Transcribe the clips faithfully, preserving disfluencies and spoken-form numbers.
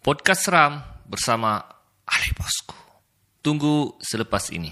Podcast Seram bersama Ali Bosku. Tunggu selepas ini.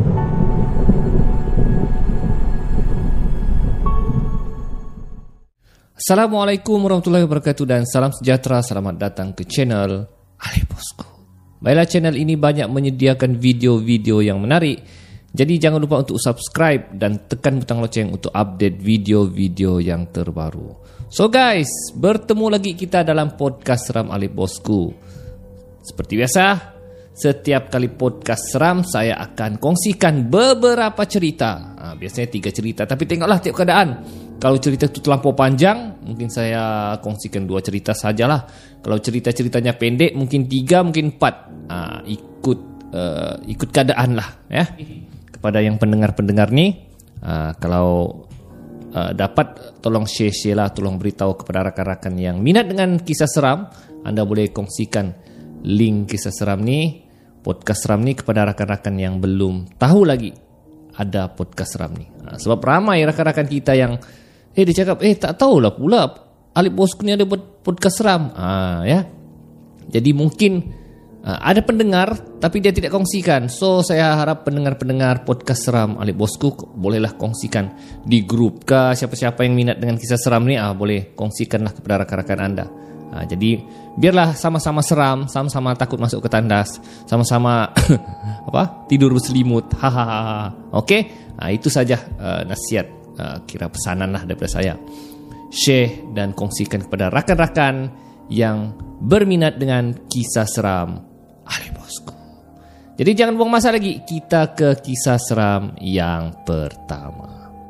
Assalamualaikum warahmatullahi wabarakatuh dan salam sejahtera. Selamat datang ke channel Ali Bosku. Baiklah, channel ini banyak menyediakan video-video yang menarik. Jadi jangan lupa untuk subscribe dan tekan butang loceng untuk update video-video yang terbaru. So guys, bertemu lagi kita dalam podcast Seram Ali Bosku. Seperti biasa, setiap kali podcast seram saya akan kongsikan beberapa cerita. ha, Biasanya tiga cerita, tapi tengoklah tiap keadaan. Kalau cerita itu terlampau panjang, mungkin saya kongsikan dua cerita sajalah. Kalau cerita-ceritanya pendek, mungkin tiga, mungkin empat. ha, Ikut uh, ikut keadaan lah ya. Kepada yang pendengar-pendengar ni, uh, kalau uh, dapat tolong share-share lah, tolong beritahu kepada rakan-rakan yang minat dengan kisah seram. Anda boleh kongsikan link kisah seram ni, podcast seram ni kepada rakan-rakan yang belum tahu lagi ada podcast seram ni. uh, Sebab ramai rakan-rakan kita yang Eh dia cakap, eh tak tahulah pula Ali Bosku ni ada podcast seram. uh, ya. Jadi mungkin uh, ada pendengar tapi dia tidak kongsikan. So saya harap pendengar-pendengar podcast seram Ali Bosku bolehlah kongsikan di grup ke, siapa-siapa yang minat dengan kisah seram ni, ah boleh kongsikanlah kepada rakan-rakan anda. uh, Jadi biarlah sama-sama seram, sama-sama takut masuk ke tandas, sama-sama apa tidur berselimut. Hahaha. Okey, uh, itu saja uh, nasihat, uh, kira pesanan lah daripada saya. Share dan kongsikan kepada rakan-rakan yang berminat dengan kisah seram Ali Bosku. Jadi jangan buang masa lagi, kita ke kisah seram yang pertama.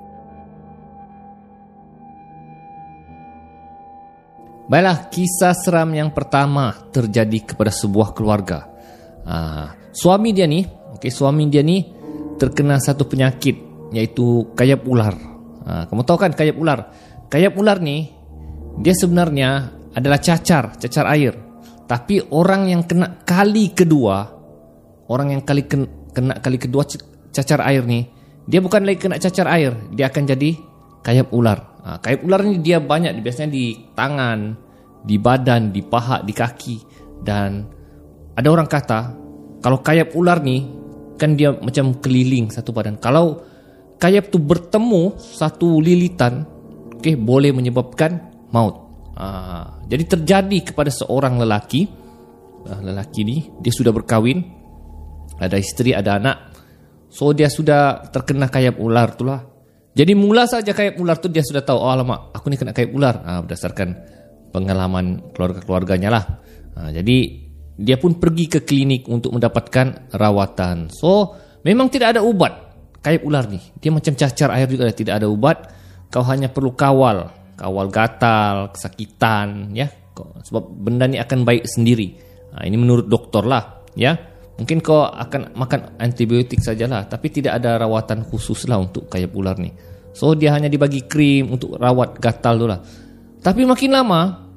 Baiklah, kisah seram yang pertama terjadi kepada sebuah keluarga. uh, Suami dia ni, okay, suami dia ni terkena satu penyakit, iaitu kayap ular. uh, Kamu tahu kan kayap ular? Kayap ular ni, dia sebenarnya adalah cacar, cacar air. Tapi orang yang kena kali kedua, orang yang kali kena, kena kali kedua cacar air ni, dia bukan lagi kena cacar air, dia akan jadi kayap ular. ha, Kayap ular ni dia banyak, biasanya di tangan, di badan, di paha, di kaki. Dan ada orang kata, kalau kayap ular ni kan dia macam keliling satu badan. Kalau kayap tu bertemu satu lilitan, okay, boleh menyebabkan maut. Ah, jadi terjadi kepada seorang lelaki. ah, Lelaki ni dia sudah berkahwin, ada isteri, ada anak. So dia sudah terkena kayap ular tu lah. Jadi mula saja kayap ular tu dia sudah tahu, oh alamak, aku ni kena kayap ular. ah, Berdasarkan pengalaman keluarga-keluarganya lah. ah, Jadi dia pun pergi ke klinik untuk mendapatkan rawatan. So memang tidak ada ubat kayap ular ni. Dia macam cacar air juga, tidak ada ubat. Kau hanya perlu kawal Kawal gatal, kesakitan, ya. Sebab benda ni akan baik sendiri. ha, Ini menurut doktor lah, ya. Mungkin kau akan makan antibiotik sajalah, tapi tidak ada rawatan khusus lah untuk kayap ular ni. So dia hanya dibagi krim untuk rawat gatal tu lah. Tapi makin lama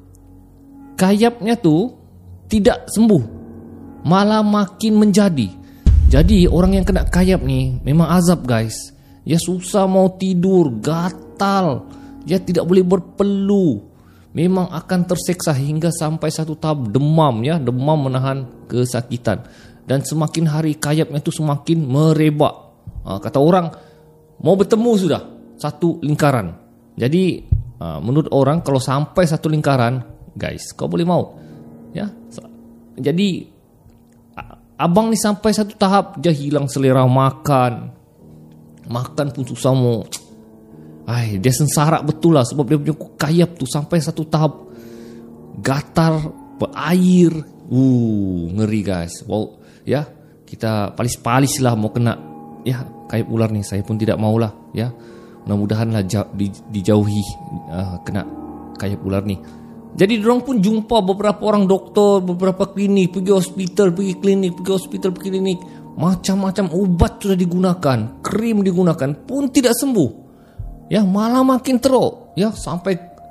kayapnya tu tidak sembuh, malah makin menjadi. Jadi orang yang kena kayap ni memang azab guys. Ya, susah mau tidur, gatal, dia tidak boleh berpeluh. Memang akan terseksa hingga sampai satu tahap demam, ya, demam menahan kesakitan. Dan semakin hari kayapnya itu semakin merebak. ha, Kata orang, mau bertemu sudah satu lingkaran. Jadi ha, menurut orang kalau sampai satu lingkaran, guys, kau boleh maut, ya. Jadi abang ni sampai satu tahap dia hilang selera makan. Makan pun susah mau. Ay, dia sengsara betul lah, sebab dia punya kayap tu sampai satu tahap gatal, berair. Uh, ngeri guys. Wow, ya. Kita palis-palis lah mau kena, ya, kayap ular ni. Saya pun tidak maulah, ya. Mudah-mudahanlah ja- di, dijauhi uh, kena kayap ular ni. Jadi diorang pun jumpa beberapa orang doktor, beberapa klinik, pergi hospital, pergi klinik, pergi hospital, pergi klinik. Macam-macam ubat sudah digunakan, krim digunakan, pun tidak sembuh. Ya, malah makin teruk, ya, sampai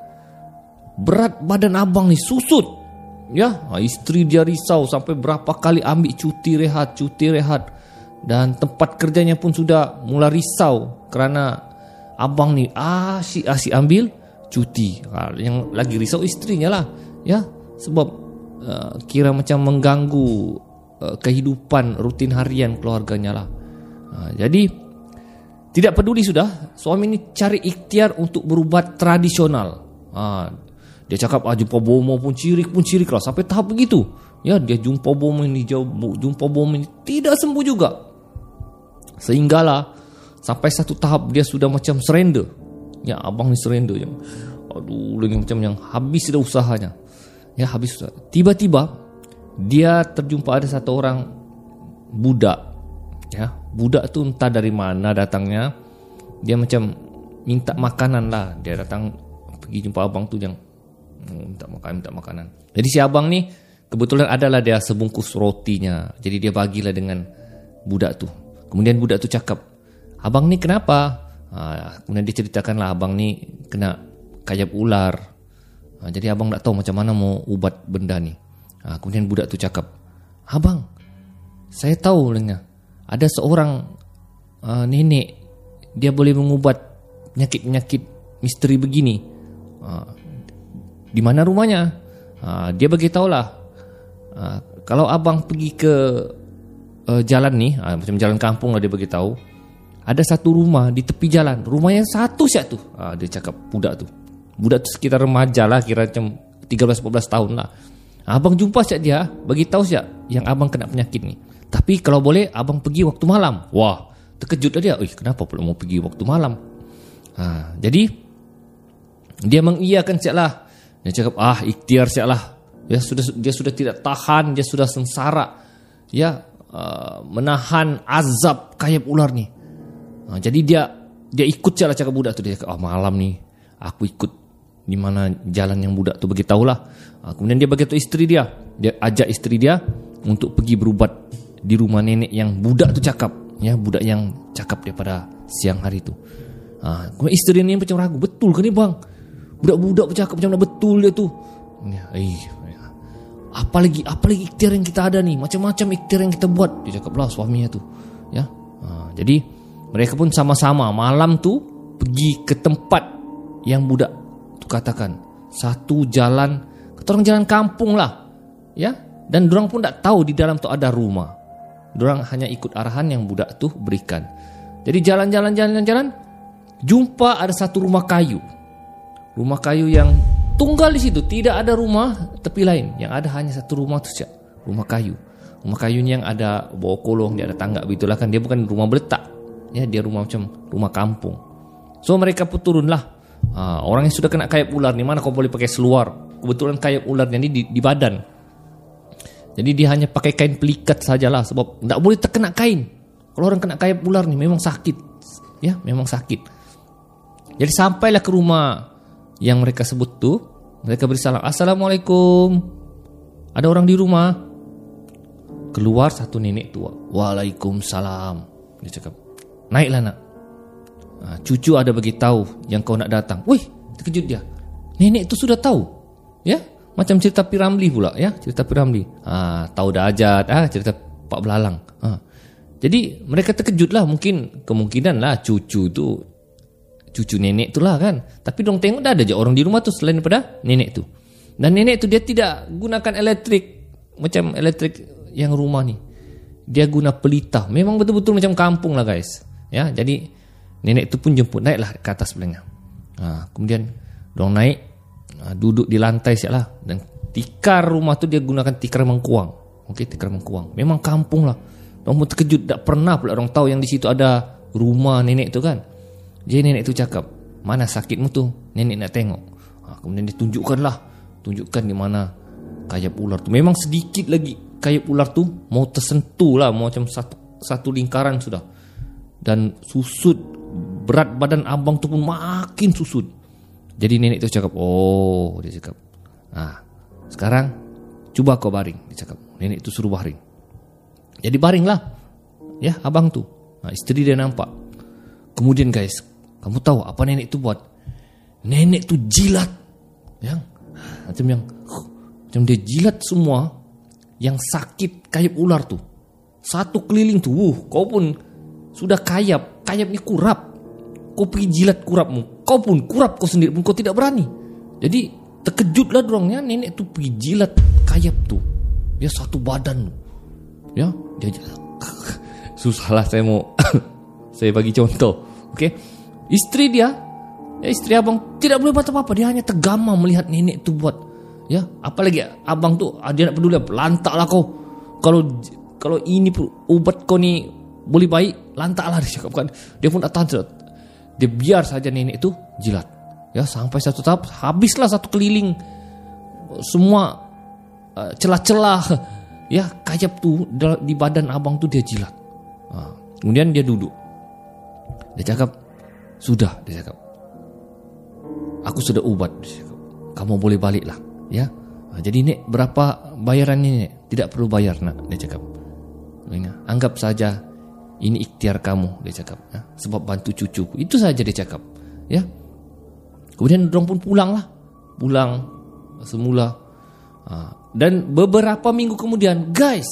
berat badan abang ni susut. Ya, isteri dia risau sampai berapa kali ambil cuti rehat, cuti rehat. Dan tempat kerjanya pun sudah mula risau kerana abang ni asyik-asyik ambil cuti. ha, Yang lagi risau istrinya lah, ya, sebab uh, kira macam mengganggu uh, kehidupan rutin harian keluarganya lah. uh, Jadi tidak peduli sudah, suami ni cari ikhtiar untuk berubat tradisional. uh, Dia cakap ah, jumpa bomo pun cirik pun cirik lah, sampai tahap begitu. Ya, dia jumpa bomo ini, jauh, jumpa bomo ini, tidak sembuh juga. Sehinggalah sampai satu tahap dia sudah macam surrender. Ya, abang ni surrender je. Aduh, lagi macam yang habis dah usahanya. Ya, habis usaha. Tiba-tiba dia terjumpa ada satu orang budak. Ya, budak tu entah dari mana datangnya. Dia macam minta makanan lah. Dia datang pergi jumpa abang tu yang minta makan, minta makanan. Jadi si abang ni kebetulan adalah dia sebungkus rotinya. Jadi dia bagilah dengan budak tu. Kemudian budak tu cakap, abang ni kenapa? Ha, kemudian dia ceritakanlah abang ni kena kayap ular. Ha, jadi abang tak tahu macam mana mau ubat benda ni. Ha, kemudian budak tu cakap, abang, saya tahu dengar ada seorang uh, nenek, dia boleh mengubat penyakit-penyakit misteri begini. Uh, di mana rumahnya? Uh, dia beritahulah, uh, kalau abang pergi ke uh, jalan ni, uh, macam jalan kampung lah, dia beritahu ada satu rumah di tepi jalan. Rumah yang satu siap tu. Uh, dia cakap budak tu. Budak tu sekitar remaja lah, kira macam tiga belas empat belas tahun lah. Abang jumpa siap dia, bagi tahu siap yang abang kena penyakit ni. Tapi kalau boleh abang pergi waktu malam. Wah, terkejut lah dia. Eh, kenapa pula mau pergi waktu malam? Ha, jadi dia mengiyakan siap lah. Dia cakap, ah, ikhtiar siap lah. Ya, sudah, dia sudah tidak tahan, dia sudah sengsara. Ya, uh, menahan azab kayap ular ni. Ha, jadi dia dia ikut siap lah cakap budak tu. Dia cakap, ah, malam ni aku ikut di mana jalan yang budak tu beritahulah. Ha, kemudian dia beritahu isteri dia. Dia ajak isteri dia untuk pergi berubat di rumah nenek yang budak tu cakap. Ya, budak yang cakap daripada siang hari tu. Ha, kemudian isteri ni macam ragu, betul ke ni bang? Budak-budak bercakap macam mana betul dia tu. Ya, eh, apa lagi apa lagi ikhtiar yang kita ada ni? Macam-macam ikhtiar yang kita buat. Dia cakaplah suaminya tu. Ya. Ha, jadi mereka pun sama-sama malam tu pergi ke tempat yang budak tu katakan. Satu jalan, kata orang jalan kampung lah. Ya. Dan dorang pun tak tahu di dalam tu ada rumah. Dorang hanya ikut arahan yang budak tu berikan. Jadi jalan-jalan jalan-jalan jumpa ada satu rumah kayu. Rumah kayu yang tunggal di situ, tidak ada rumah tepi lain. Yang ada hanya satu rumah tu saja, rumah kayu. Rumah kayunya yang ada bawah kolong, dia ada tangga begitulah kan. Dia bukan rumah berletak. Ya, dia rumah macam rumah kampung. So mereka pun turunlah. Ha, orang yang sudah kena kayap ular ni, mana kau boleh pakai seluar. Kebetulan kayap ularnya ni di, di badan. Jadi dia hanya pakai kain pelikat sajalah, sebab tak boleh terkena kain. Kalau orang kena kayap ular ni memang sakit. Ya, memang sakit. Jadi sampailah ke rumah yang mereka sebut tu. Mereka beri salam, Assalamualaikum, ada orang di rumah? Keluar satu nenek tua. Waalaikumsalam. Dia cakap, naiklah nak. Ha, cucu ada bagi tahu yang kau nak datang. Wih, terkejut dia. Nenek tu sudah tahu. Ya, macam cerita Piramli pula. Ya, cerita Piramli. Ha, tahu dah ajat. Ah, ha, cerita Pak Belalang. Ha. Jadi mereka terkejut lah. Mungkin kemungkinan lah cucu tu cucu nenek tu lah kan. Tapi dong tengok dah ada je orang di rumah tu selain daripada nenek tu. Dan nenek tu dia tidak gunakan elektrik macam elektrik yang rumah ni. Dia guna pelita. Memang betul-betul macam kampung lah guys. Ya, jadi nenek tu pun jemput, naiklah ke atas belakang. Ha, kemudian dong naik, ha, duduk di lantai siap lah. Dan tikar rumah tu dia gunakan tikar mengkuang. Okey, tikar mengkuang. Memang kampung lah. Dong pun terkejut, tak pernah pula orang tahu yang di situ ada rumah nenek tu kan. Jadi nenek tu cakap, mana sakitmu tu? Nenek nak tengok. Ha, kemudian dia tunjukkanlah, tunjukkan di mana kayap ular tu. Memang sedikit lagi kayap ular tu mau tersentuh lah, mau macam satu satu lingkaran sudah. Dan susut, berat badan abang tu pun makin susut. Jadi nenek tu cakap, oh, dia cakap, ah, sekarang cuba kau baring. Dia cakap, nenek tu suruh baring. Jadi baringlah, ya abang tu. Ha, isteri dia nampak. Kemudian guys, kamu tahu apa nenek tu buat? Nenek tu jilat, yang macam yang, macam dia jilat semua yang sakit kayap ular tu. Satu keliling tu, wuh, kau pun sudah kayap, kayap ni kurap. Kau pergi jilat kurapmu, kau pun kurap kau sendiri pun kau tidak berani. Jadi terkejutlah dorangnya, nenek tu pergi jilat kayap tu, ya satu badan tu, ya dia susahlah saya mau saya bagi contoh. Okey, isteri dia, ya isteri abang tidak boleh buat apa-apa, dia hanya tergamam melihat nenek tu buat. Ya, apalagi abang tu dia nak peduli, lantaklah kau. Kalau kalau ini ubat kau ni boleh baik, lantaklah dia cakap kan. Dia pun datang, dia biar saja nenek tu jilat. Ya, sampai satu tahap habislah satu keliling semua uh, celah-celah ya kayap tu di badan abang tu dia jilat. Ha, kemudian dia duduk. Dia cakap, "Sudah," dia cakap. "Aku sudah ubat," dia cakap. "Kamu boleh baliklah." Ya. Ha, jadi nek, berapa bayarannya nek? Tidak perlu bayar nak, dia cakap. "Anggap saja ini ikhtiar kamu," dia cakap. Ya, sebab bantu cucuku. Itu saja dia cakap. Ya. Kemudian dorang pun pulang lah. Pulang semula. Ha, dan beberapa minggu kemudian, guys,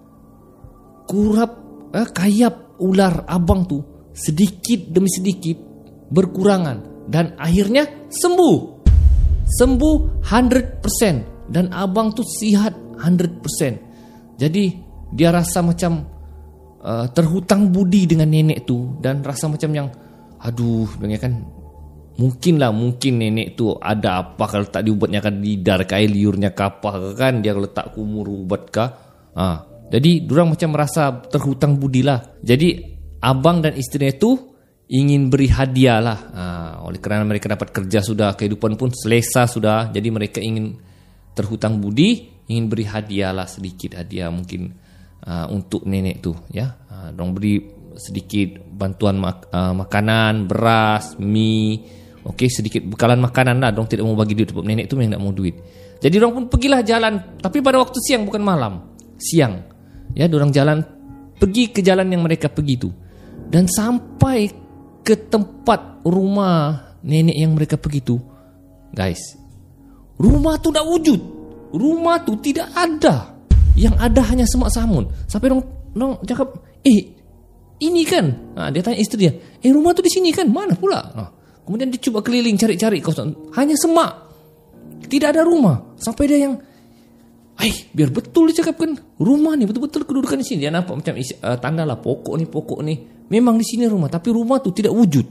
kurap eh, kayap ular abang tu sedikit demi sedikit berkurangan dan akhirnya sembuh. Sembuh seratus persen dan abang tu sihat seratus persen. Jadi dia rasa macam uh, terhutang budi dengan nenek tu dan rasa macam yang aduh, dengan kan mungkinlah mungkin nenek tu ada apa kalau tak diubatnya kan lidar kai liurnya kapah kan dia kalau letak kumur ubat kah. Ha, jadi diorang macam merasa terhutang budi lah. Jadi abang dan isteri itu ingin beri hadiah lah. Ha, oleh kerana mereka dapat kerja sudah, kehidupan pun selesa sudah. Jadi mereka ingin terhutang budi, ingin beri hadiah lah, sedikit hadiah mungkin uh, untuk nenek tu. Ya, uh, dong beri sedikit bantuan mak- uh, makanan, beras, mie. Okey, sedikit bekalan makanan lah. Dong tidak mau bagi duit sebab nenek tu memang tak mau duit. Jadi dong pun pergilah jalan, tapi pada waktu siang bukan malam, siang. Ya, dorang jalan pergi ke jalan yang mereka pergi tu dan sampai ke tempat rumah nenek yang mereka pergi tu, guys, rumah tu tak wujud. Rumah tu tidak ada. Yang ada hanya semak samun. Sampai dong dong cakap, "Eh, ini kan?" Ha, dia tanya isteri dia, "Eh, rumah tu di sini kan? Mana pula?" Ha, kemudian dia cuba keliling cari-cari, hanya semak. Tidak ada rumah. Sampai dia yang, "Eh, biar betul dia cakap kan, rumah ni betul-betul kedudukan di sini." Dia nampak macam uh, tanda lah, pokok ni, pokok ni. Memang di sini rumah, tapi rumah tu tidak wujud.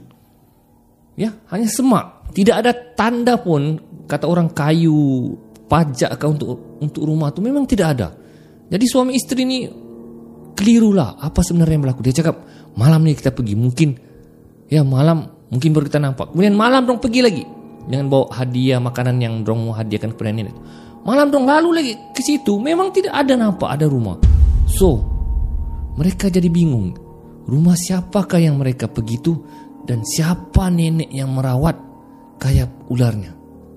Ya, hanya semak. Tidak ada tanda pun, kata orang kayu, pajak kah untuk untuk rumah tu, memang tidak ada. Jadi suami isteri ni kelirulah apa sebenarnya yang berlaku. Dia cakap, "Malam ni kita pergi, mungkin ya malam mungkin baru kita nampak." Kemudian malam dong pergi lagi dengan bawa hadiah makanan yang dong mau hadiahkan kepada nenek. Malam dong lalu lagi ke situ, memang tidak ada nampak ada rumah. So, mereka jadi bingung. Rumah siapakah yang mereka pergi tu dan siapa nenek yang merawat kayap ularnya?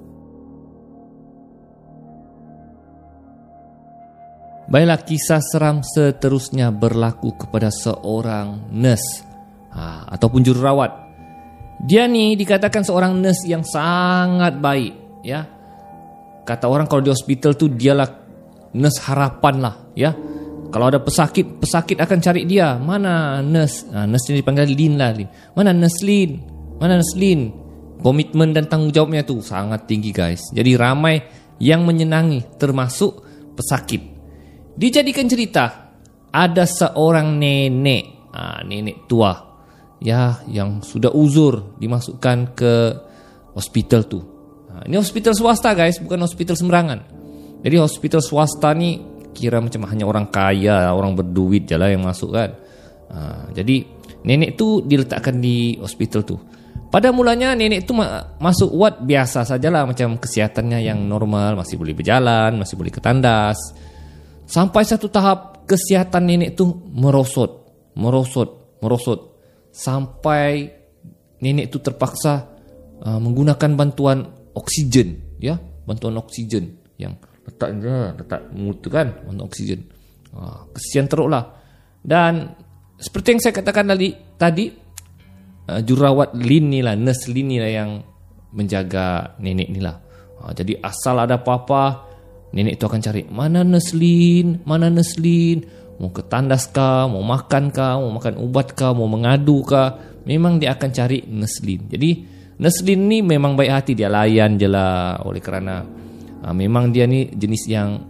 Baiklah, kisah seram seterusnya berlaku kepada seorang nurse ha, ataupun jururawat. Dia ni dikatakan seorang nurse yang sangat baik, ya. Kata orang kalau di hospital tu dialah nurse harapan lah, ya. Kalau ada pesakit, pesakit akan cari dia. Mana nurse? Ha, nurse ni dipanggil Lin lah. Lin. Mana nurse Lin? Mana nurse Lin? Komitmen dan tanggungjawabnya tu sangat tinggi, guys. Jadi ramai yang menyenangi, termasuk pesakit. Dijadikan cerita, ada seorang nenek, ha, nenek tua, ya, yang sudah uzur dimasukkan ke hospital tu. Ha, ini hospital swasta, guys, bukan hospital sembarangan. Jadi hospital swasta ni kira macam hanya orang kaya, orang berduit je lah yang masuk kan. Ha, jadi nenek tu diletakkan di hospital tu. Pada mulanya nenek tu ma- masuk ward biasa sajalah, macam kesehatannya yang normal, masih boleh berjalan, masih boleh ke tandas. Sampai satu tahap kesihatan nenek tu merosot, merosot, merosot. Sampai nenek tu terpaksa uh, menggunakan bantuan oksigen, ya, bantuan oksigen yang letak letak mulut tu kan, bantuan oksigen. Uh, kesian teruk lah. Dan seperti yang saya katakan tadi, tadi uh, jururawat Lin ni lah, nurse Lin ni lah yang menjaga nenek ni lah. Uh, jadi asal ada apa-apa, nenek tu akan cari, mana nurse Lin, mana nurse Lin, mau ke tandas kah, mau makan kah, mau makan ubat kah, mau mengadu kah, memang dia akan cari nurse Lin. Jadi nurse Lin ni memang baik hati, dia layan je lah. Oleh kerana uh, memang dia ni jenis yang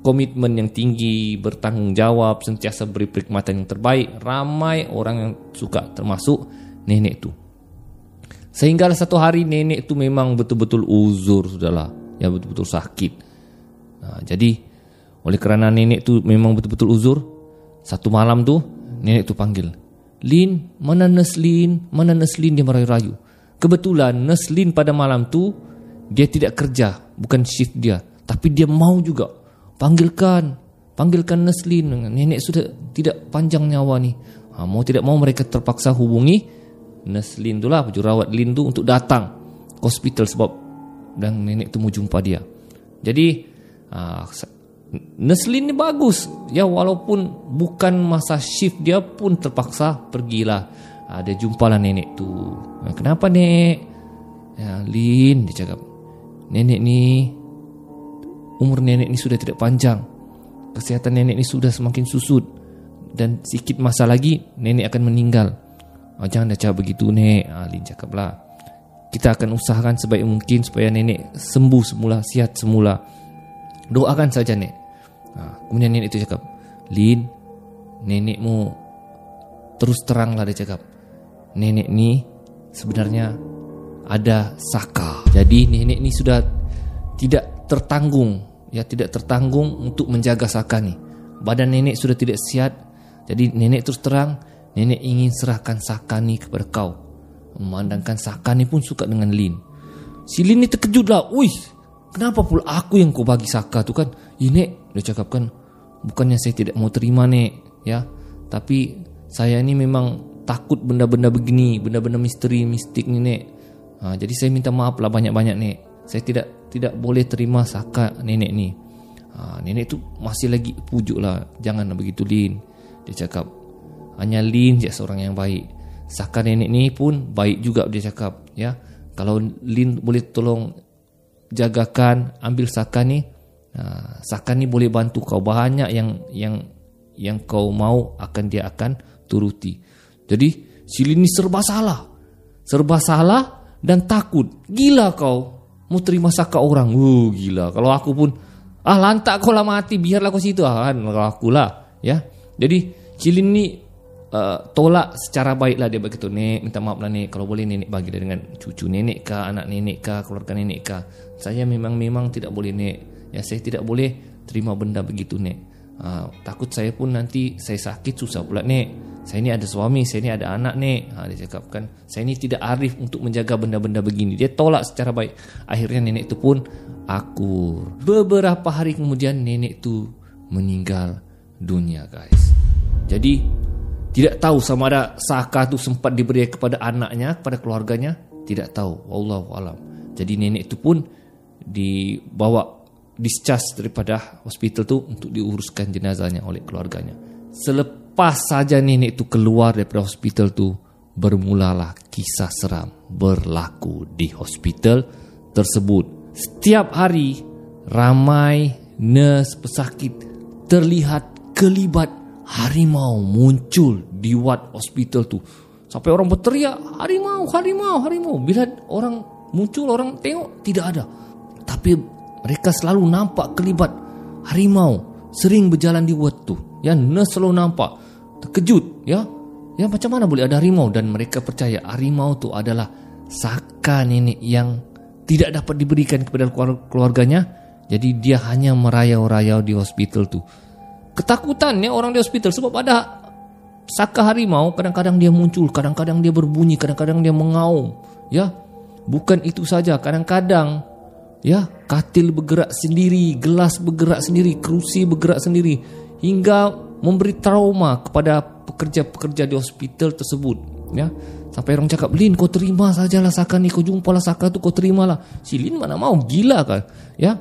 komitmen yang tinggi, bertanggungjawab, sentiasa beri perkhidmatan yang terbaik. Ramai orang yang suka, termasuk nenek tu. Sehinggalah satu hari nenek tu memang betul-betul uzur sudahlah, ya betul-betul sakit. Nah, jadi oleh kerana nenek tu memang betul-betul uzur, satu malam tu nenek tu panggil, "Lin, mana Neslin? Mana Neslin?" Dia merayu-rayu. Kebetulan Neslin pada malam tu dia tidak kerja, bukan shift dia, tapi dia mau juga. Panggilkan, panggilkan Neslin. Nenek sudah tidak panjang nyawa ni. Ha, mau tidak mau mereka terpaksa hubungi Neslin tu lah, jurawat Lin tu, untuk datang ke hospital sebab dan nenek tu mau jumpa dia. Jadi ha, Neslin ni bagus, ya walaupun bukan masa shift dia pun terpaksa pergilah. Ha, dia jumpalah nenek tu. "Kenapa nek?" Ya, "Lin," dia cakap, "nenek ni, umur nenek ni sudah tidak panjang. Kesihatan nenek ni sudah semakin susut. Dan sikit masa lagi nenek akan meninggal." "Oh, jangan dah cakap begitu nek." Ha, Lin cakaplah, "Kita akan usahakan sebaik mungkin supaya nenek sembuh semula, sihat semula. Doakan saja nek." Ha, kemudian nenek itu cakap, "Lin, nenekmu terus teranglah," dia cakap, "nenek ni sebenarnya ada saka. Jadi nenek ni sudah tidak tertanggung, ya tidak tertanggung untuk menjaga saka ni. Badan nenek sudah tidak sihat. Jadi nenek terus terang, nenek ingin serahkan saka ni kepada kau." Memandangkan saka ni pun suka dengan Lin. Si Lin ni terkejutlah. "Uih, kenapa pula aku yang kau bagi saka tu kan?" "Ya nek," dia cakap kan, "bukannya saya tidak mau terima nek, ya, tapi saya ni memang takut benda-benda begini, benda-benda misteri, mistik ni nek. Ha, jadi saya minta maaf lah banyak-banyak nek. Saya tidak tidak boleh terima saka nenek ni." Ha, nenek tu masih lagi pujuk lah, "Jangan begitu Lin," dia cakap. "Hanya Lin je seorang yang baik. Saka nenek ni pun baik juga," dia cakap. "Ya, kalau Lin boleh tolong jagakan, ambil saka ni, ha, saka ni boleh bantu kau banyak yang yang yang kau mau akan dia akan turuti." Jadi si Lin ni serba salah, serba salah dan takut. "Gila kau, mau terima saka orang? Uh, gila. Kalau aku pun, ah lantak kau lah mati, biarlah kau situ ah, kan, kalau aku lah." Ya, jadi si Lin ni uh, tolak secara baik lah. Dia begitu, "Nek, minta maaf lah nek, kalau boleh nenek bagi dengan cucu nenek kah, anak nenek kah, keluarga nenek kah. Saya memang memang tidak boleh nek. Ya, saya tidak boleh terima benda begitu nek. Uh, takut saya pun nanti saya sakit susah pula nek. Saya ni ada suami, saya ni ada anak nek." Ha, dia cakap kan, "Saya ni tidak arif untuk menjaga benda-benda begini." Dia tolak secara baik. Akhirnya nenek tu pun akur. Beberapa hari kemudian nenek tu meninggal dunia guys. Jadi tidak tahu sama ada saka tu sempat diberi kepada anaknya, kepada keluarganya, tidak tahu, wallahu alam. Jadi nenek tu pun dibawa discharge daripada hospital tu untuk diuruskan jenazahnya oleh keluarganya. Selepas saja nenek tu keluar daripada hospital tu, bermulalah kisah seram berlaku di hospital tersebut. Setiap hari ramai nurse pesakit terlihat kelibat harimau muncul di ward hospital tu. Sampai orang berteriak, "Harimau, harimau, harimau." Bila orang muncul, orang tengok tidak ada. Tapi mereka selalu nampak kelibat harimau sering berjalan di ward tu. Ya, nurse selalu nampak. Terkejut, ya. Ya, macam mana boleh ada harimau? Dan mereka percaya harimau tu adalah saka nenek yang tidak dapat diberikan kepada keluarganya. Jadi dia hanya merayau-rayau di hospital tu. Ketakutan ya orang di hospital sebab ada saka harimau. Kadang-kadang dia muncul, kadang-kadang dia berbunyi, kadang-kadang dia mengaum. Ya, bukan itu saja. Kadang-kadang ya, katil bergerak sendiri, gelas bergerak sendiri, kerusi bergerak sendiri, hingga memberi trauma kepada pekerja-pekerja di hospital tersebut. Ya, sampai orang cakap, "Lin, kau terima sajalah saka ni, kau jumpalah saka tu, kau terimalah." Si Lin mana mau, gila kan? Ya,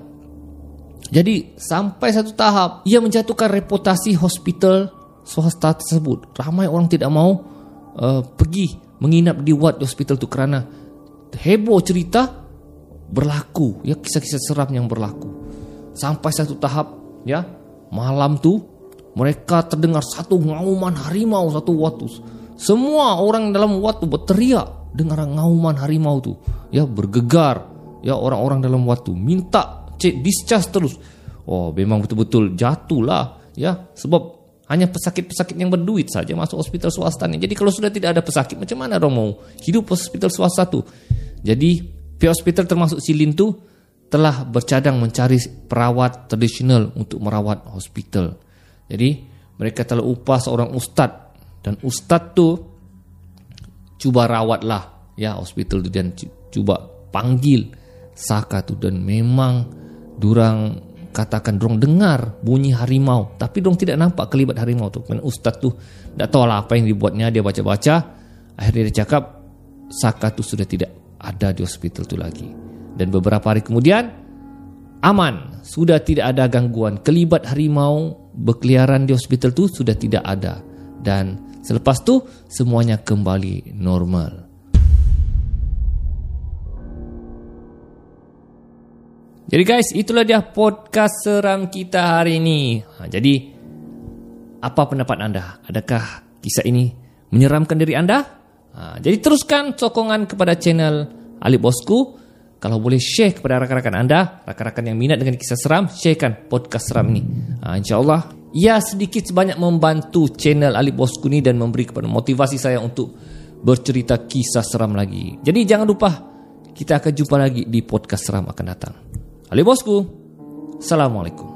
jadi sampai satu tahap ia menjatuhkan reputasi hospital swasta tersebut. Ramai orang tidak mau uh, pergi menginap di ward hospital tu kerana heboh cerita berlaku, ya, kisah-kisah seram yang berlaku. Sampai satu tahap, ya, malam tu mereka terdengar satu ngauman harimau satu waktu. Semua orang dalam waktu berteriak dengar ngauman harimau tu, ya, bergegar, ya, orang-orang dalam waktu minta cek discharge terus. oh memang betul-betul jatuhlah ya, sebab hanya pesakit-pesakit yang berduit saja masuk hospital swasta ni. Jadi kalau sudah tidak ada pesakit, macam mana orang mau hidup hospital swasta tu? Jadi pihak hospital termasuk Silin tu telah bercadang mencari perawat tradisional untuk merawat hospital. Jadi mereka telah upah seorang ustaz, dan ustaz tu cuba rawatlah ya hospital tu, dan cuba panggil Saka tu, dan memang durang katakan dorang dengar bunyi harimau, tapi dorang tidak nampak kelibat harimau tu. Kerana ustaz tu tak tahulah apa yang dibuatnya, dia baca-baca, akhirnya dia cakap Saka tu sudah tidak ada di hospital tu lagi. Dan beberapa hari kemudian aman, sudah tidak ada gangguan, kelibat harimau berkeliaran di hospital tu sudah tidak ada, dan selepas tu semuanya kembali normal. Jadi guys, itulah dia podcast seram kita hari ini. Ha, jadi, apa pendapat anda? Adakah kisah ini menyeramkan diri anda? Ha, jadi teruskan sokongan kepada channel Ali Bosku. Kalau boleh share kepada rakan-rakan anda, rakan-rakan yang minat dengan kisah seram, sharekan podcast seram ini. Ha, InsyaAllah, ia sedikit sebanyak membantu channel Ali Bosku ini dan memberi kepada motivasi saya untuk bercerita kisah seram lagi. Jadi jangan lupa, kita akan jumpa lagi di podcast seram akan datang. Ali Bosku, Assalamualaikum.